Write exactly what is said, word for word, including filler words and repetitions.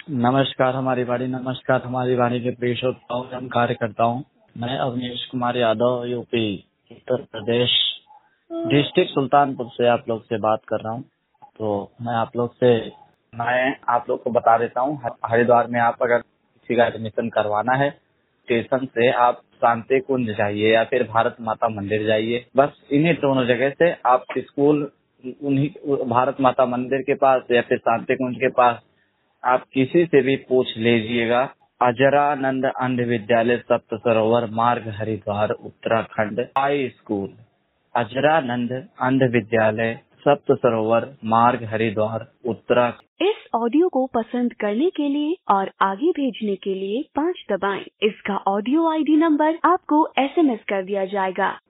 नमस्कार हमारी वाणी, नमस्कार हमारी वाणी के प्रिय श्रोताओं एवं कार्यकर्ताओं। मैं अवनीश कुमार यादव, यूपी उत्तर प्रदेश डिस्ट्रिक्ट सुल्तानपुर से आप लोग से बात कर रहा हूँ। तो मैं आप लोग से मैं आप लोग को बता देता हूँ, हरिद्वार में आप अगर किसी का एडमिशन करवाना है, स्टेशन से आप शांति कुंज जाइए या फिर भारत माता मंदिर जाइए। बस इन्हीं दोनों जगह से आप स्कूल उन्हीं भारत माता मंदिर के पास या फिर शांति कुंज के पास आप किसी से भी पूछ लीजिएगा। अजरानंद अंध विद्यालय सप्त सरोवर मार्ग हरिद्वार उत्तराखंड हाई स्कूल, अजरानंद अंध विद्यालय सप्त सरोवर मार्ग हरिद्वार उत्तराखंड। इस ऑडियो को पसंद करने के लिए और आगे भेजने के लिए पाँच दबाएं। इसका ऑडियो आईडी नंबर आपको एसएमएस कर दिया जाएगा।